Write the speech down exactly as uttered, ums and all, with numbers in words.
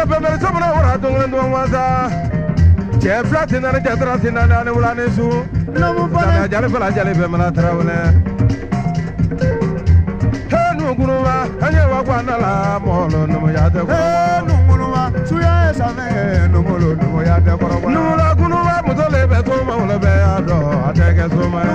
pemel sabuna wara dongle don wasa che flatina ne jatra tinana ne wulane su no mu fala jale fala jale be mala trawne henu gunuwa anye wa kwana la molo no ya de ko henu gunuwa suya esa ne no molo no ya de ko no la gunuwa mutole be to ma wala be ado ateke so ma